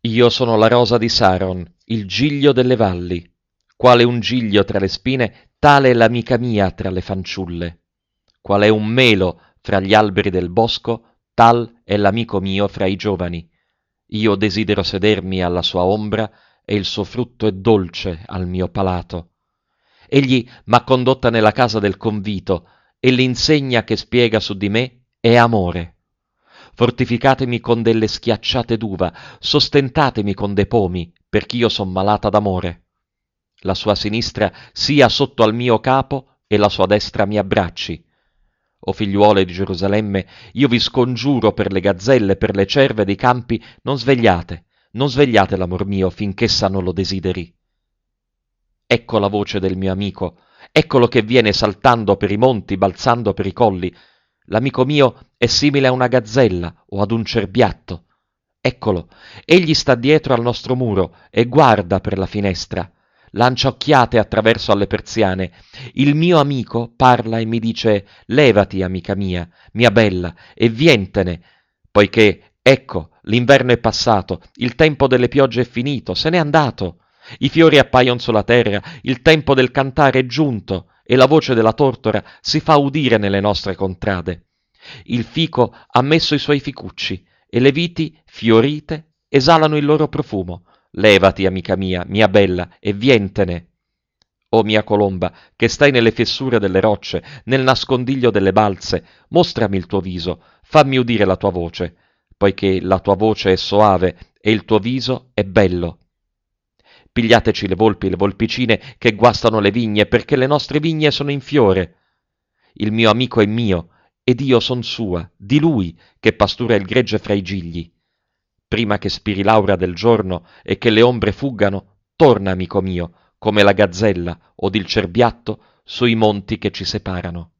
Io sono la rosa di Saron, il giglio delle valli. Quale un giglio tra le spine, tale è l'amica mia tra le fanciulle. Qual è un melo fra gli alberi del bosco, tal è l'amico mio fra i giovani. Io desidero sedermi alla sua ombra e il suo frutto è dolce al mio palato. Egli m'ha condotta nella casa del convito e l'insegna che spiega su di me è amore. Fortificatemi con delle schiacciate d'uva, sostentatemi con dei pomi, perch'io son malata d'amore. La sua sinistra sia sotto al mio capo e la sua destra mi abbracci. O figliuole di Gerusalemme, io vi scongiuro per le gazzelle, per le cerve dei campi, non svegliate l'amor mio finch'essa non lo desideri. Ecco la voce del mio amico, eccolo che viene saltando per i monti, balzando per i colli. L'amico mio è simile a una gazzella o ad un cerbiatto. Eccolo, egli sta dietro al nostro muro e guarda per la finestra. Lancia occhiate attraverso alle persiane. Il mio amico parla e mi dice: levati, amica mia bella, e vientene, poiché, ecco, l'inverno è passato, il tempo delle piogge è finito, se n'è andato. I fiori appaiono sulla terra, il tempo del cantare è giunto e la voce della tortora si fa udire nelle nostre contrade. Il fico ha messo i suoi ficucci e le viti, fiorite, esalano il loro profumo. Levati, amica mia bella, e vientene. O mia colomba, che stai nelle fessure delle rocce, nel nascondiglio delle balze, mostrami il tuo viso, fammi udire la tua voce, poiché la tua voce è soave e il tuo viso è bello. Pigliateci le volpi, le volpicine che guastano le vigne, perché le nostre vigne sono in fiore. Il mio amico è mio, ed io son sua, di lui che pastura il gregge fra i gigli. Prima che spiri l'aura del giorno e che le ombre fuggano, torna, amico mio, come la gazzella od il cerbiatto sui monti che ci separano.